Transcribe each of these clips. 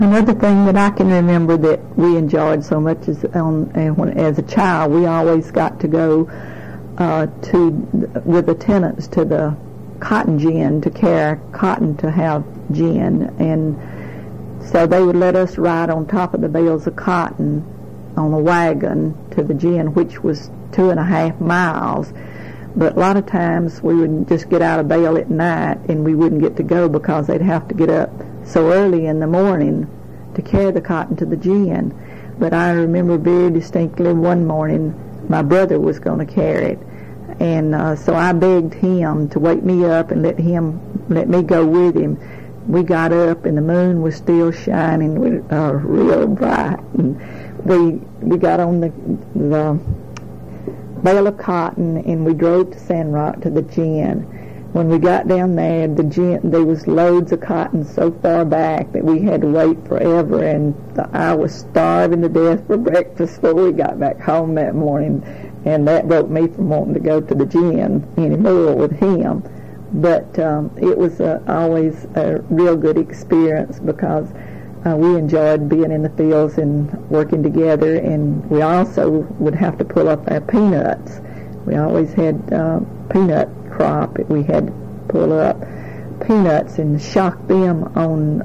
Another thing that I can remember that we enjoyed so much is as a child, we always got to go with the tenants to the cotton gin to carry cotton to have gin, and so they would let us ride on top of the bales of cotton on a wagon to the gin, which was 2.5 miles. But a lot of times we would just get out of bail at night and we wouldn't get to go because they'd have to get up so early in the morning to carry the cotton to the gin. But I remember very distinctly one morning my brother was going to carry it, and so I begged him to wake me up and let me go with him. We got up and the moon was still shining real bright, and we got on the bale of cotton and we drove to Sand Rock to the gin. When we got down there, there was loads of cotton so far back that we had to wait forever, and I was starving to death for breakfast before we got back home that morning, and that broke me from wanting to go to the gin anymore with him. But it was always a real good experience because we enjoyed being in the fields and working together, and we also would have to pull up our peanuts. We always had peanut crop. We had to pull up peanuts and shock them on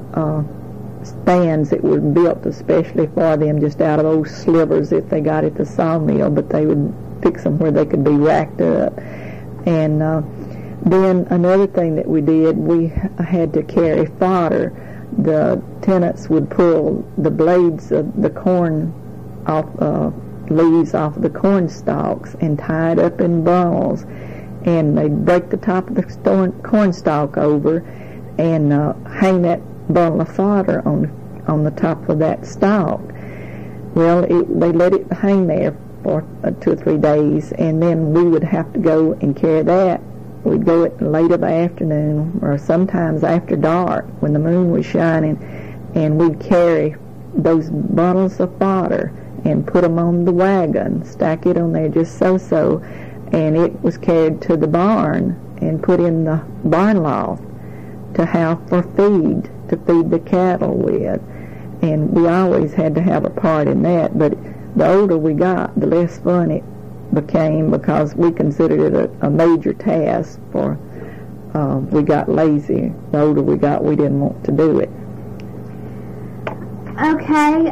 stands that were built especially for them, just out of those slivers if they got at the sawmill, but they would fix them where they could be racked up. And then another thing that we did, we had to carry fodder. The tenants would pull the blades of the corn off, leaves off of the corn stalks and tie it up in bundles, and they'd break the top of the corn stalk over and hang that bundle of fodder on the top of that stalk. Well, they let it hang there for 2 or 3 days, and then we would have to go and carry that. We'd go at late of the afternoon or sometimes after dark when the moon was shining, and we'd carry those bundles of fodder and put them on the wagon, stack it on there just so, and it was carried to the barn and put in the barn loft to have to feed the cattle with. And we always had to have a part in that, but the older we got, the less fun it became because we considered it a major task. We got lazy. The older we got, we didn't want to do it. Okay,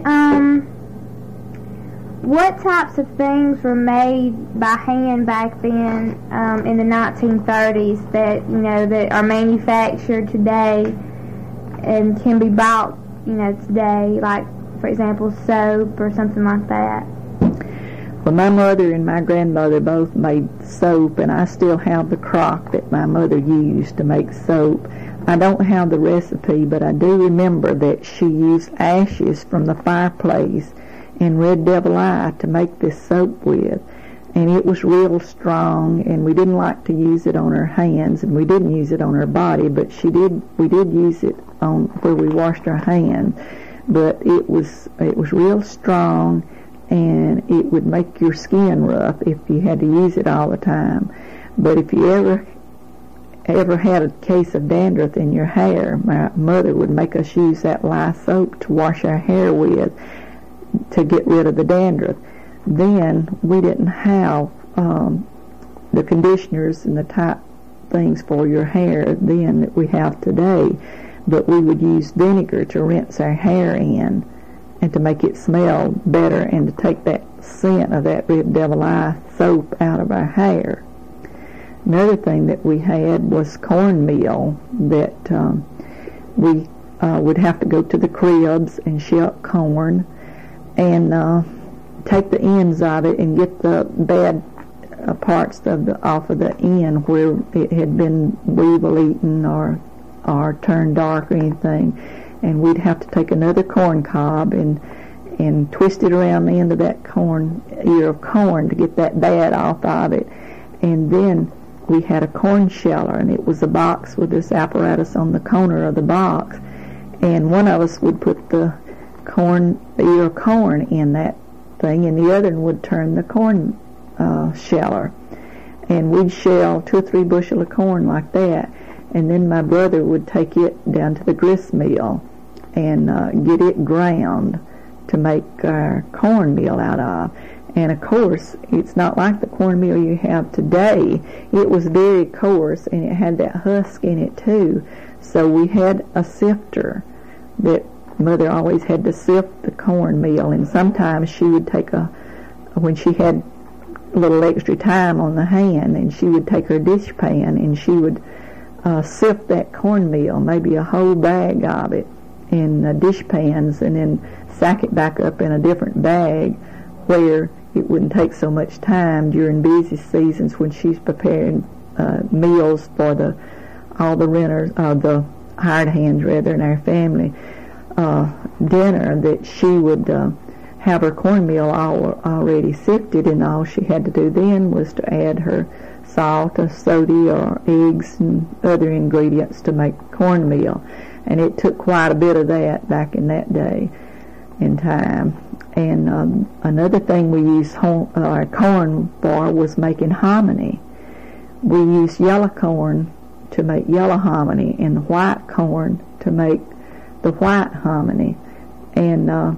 what types of things were made by hand back then in the 1930s that are manufactured today and can be bought today, like for example soap or something like that? Well, my mother and my grandmother both made soap, and I still have the crock that my mother used to make soap. I don't have the recipe, but I do remember that she used ashes from the fireplace and red devil eye to make this soap with, and it was real strong, and we didn't like to use it on our hands, and we didn't use it on our body, but we did use it on where we washed our hands. But it was real strong, and it would make your skin rough if you had to use it all the time. But if you ever had a case of dandruff in your hair, my mother would make us use that lye soap to wash our hair with to get rid of the dandruff. Then we didn't have the conditioners and the type things for your hair then that we have today, but we would use vinegar to rinse our hair in and to make it smell better and to take that scent of that red devil eye soap out of our hair. Another thing that we had was cornmeal that we would have to go to the cribs and shuck corn and take the ends of it and get the bad parts off of the end where it had been weevil eaten or turned dark or anything. And we'd have to take another corn cob and twist it around the end of that ear of corn to get that bad off of it. And then we had a corn sheller, and it was a box with this apparatus on the corner of the box. And one of us would put the ear of corn in that thing, and the other one would turn the corn sheller. And we'd shell 2 or 3 bushel of corn like that. And then my brother would take it down to the grist mill and get it ground to make our cornmeal out of. And of course, it's not like the cornmeal you have today. It was very coarse, and it had that husk in it too. So we had a sifter that Mother always had to sift the cornmeal, and sometimes she would take when she had a little extra time on the hand, and she would take her dishpan and she would sift that cornmeal, maybe a whole bag of it, in dishpans, and then sack it back up in a different bag where it wouldn't take so much time during busy seasons when she's preparing meals for all the renters, the hired hands rather, in our family dinner, that she would have her cornmeal already sifted, and all she had to do then was to add her salt or soda or eggs and other ingredients to make cornmeal. And it took quite a bit of that back in that day and time. And another thing we used our corn for was making hominy. We used yellow corn to make yellow hominy, and white corn to make the white hominy. And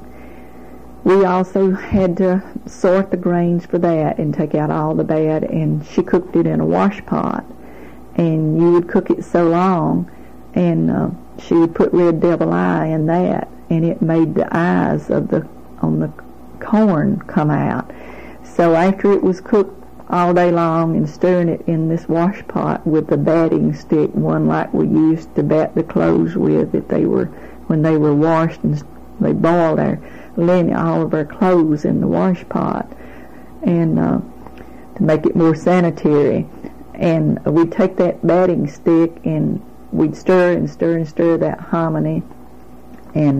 we also had to sort the grains for that and take out all the bad, and she cooked it in a wash pot. And you would cook it so long, and she would put red devil eye in that, and it made the eyes on the corn come out. So after it was cooked all day long and stirring it in this wash pot with the batting stick, one like we used to bat the clothes with, when they were washed, and they boiled all of our clothes in the wash pot, and to make it more sanitary. And we'd take that batting stick and we'd stir and stir and stir that hominy, and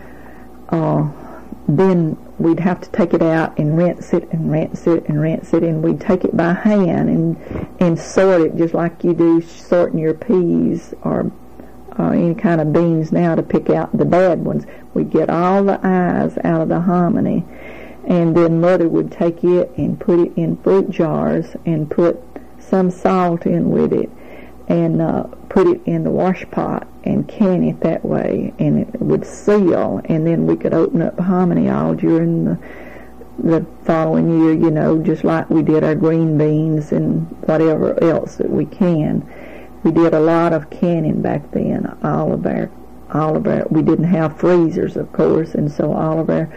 then we'd have to take it out and rinse it and rinse it and rinse it, and we'd take it by hand and sort it just like you do sorting your peas or any kind of beans now to pick out the bad ones. We'd get all the eyes out of the hominy, and then Mother would take it and put it in fruit jars and put some salt in with it, and put it in the wash pot and can it that way, and it would seal, and then we could open up hominy all during the following year, just like we did our green beans and whatever else that we can. We did a lot of canning back then. All of our we didn't have freezers, of course, and so all of our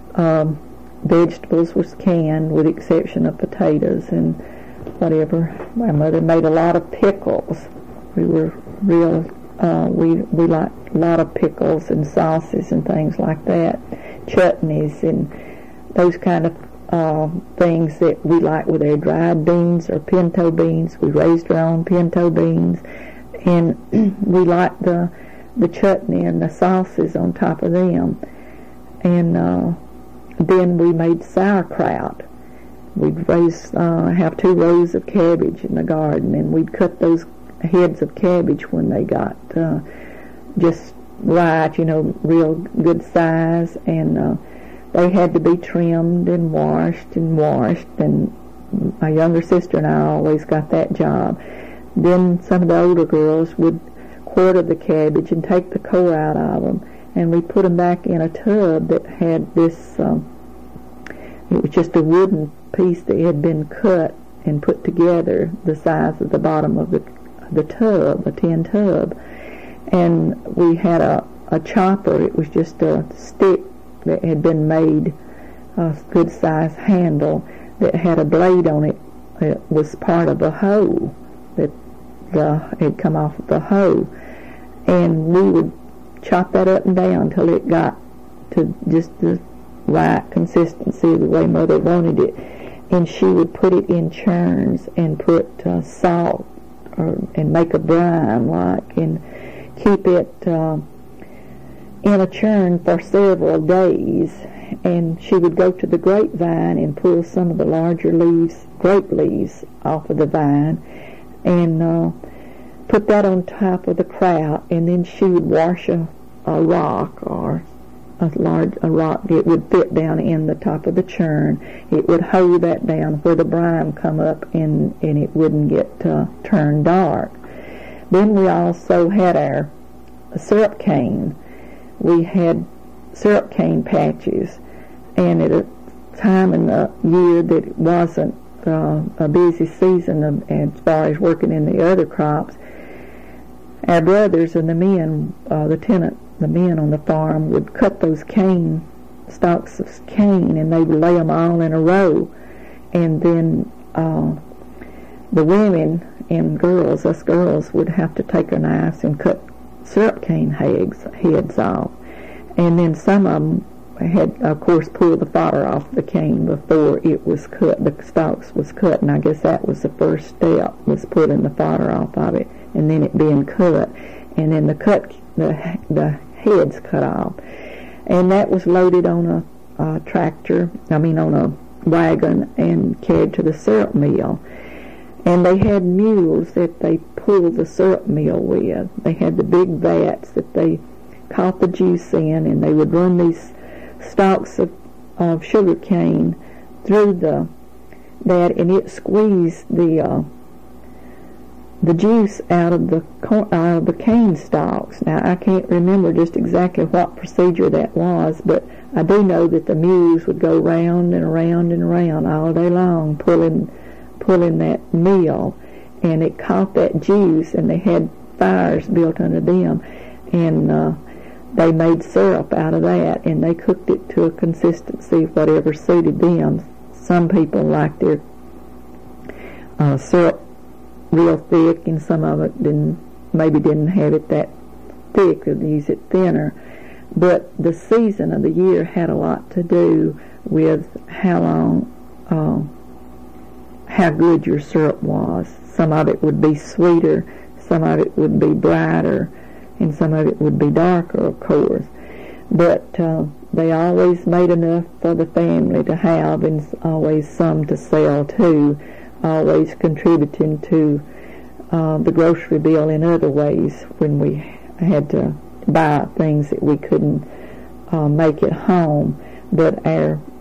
vegetables was canned, with the exception of potatoes and whatever. My mother made a lot of pickles. We were real, we liked a lot of pickles and sauces and things like that, chutneys and those kind of things that we like with our dried beans or pinto beans. We raised our own pinto beans, and we liked the chutney and the sauces on top of them. And then we made sauerkraut. We'd have 2 rows of cabbage in the garden, and we'd cut those heads of cabbage when they got just right, real good size, and they had to be trimmed and washed, and my younger sister and I always got that job. Then some of the older girls would quarter the cabbage and take the core out of them, and we put them back in a tub that had this, it was just a wooden piece that had been cut and put together the size of the bottom of the tub, a tin tub. And we had a chopper. It was just a stick that had been made, a good size handle that had a blade on it. It was part of a hoe that had come off of the hoe, and we would chop that up and down till it got to just the right consistency, the way Mother wanted it. And she would put it in churns and put salt and make a brine and keep it in a churn for several days. And she would go to the grapevine and pull some of the larger grape leaves off of the vine, and put that on top of the kraut, and then she would wash a rock or a rock that would fit down in the top of the churn. It would hold that down where the brine come up, and it wouldn't get turned dark. Then we also had our syrup cane, we had syrup cane patches, and at a time in the year that it wasn't a busy season as far as working in the other crops, our brothers and the men, the men on the farm would cut those stalks of cane, and they would lay them all in a row, and then the women and girls, us girls, would have to take our knives and cut syrup cane heads off, and then some of them had, of course, pulled the fodder off the cane before it was cut. The stalks was cut, and I guess that was the first step, was pulling the fodder off of it, and then it being cut, and then the heads cut off, and that was loaded on a tractor. On a wagon, and carried to the syrup mill. And they had mules that they pulled the syrup mill with. They had the big vats that they caught the juice in, and they would run these stalks of sugar cane through that, and it squeezed the juice out of the cane stalks. Now, I can't remember just exactly what procedure that was, but I do know that the mules would go round and around and around all day long, pulling that mill, and it caught that juice, and they had fires built under them, and they made syrup out of that, and they cooked it to a consistency whatever suited them. Some people liked their syrup real thick, and some of it didn't have it that thick, or use it thinner. But the season of the year had a lot to do with how good your syrup was. Some of it would be sweeter, some of it would be brighter, and some of it would be darker, of course. But they always made enough for the family to have, and always some to sell too, always contributing to the grocery bill in other ways when we had to buy things that we couldn't make at home. But our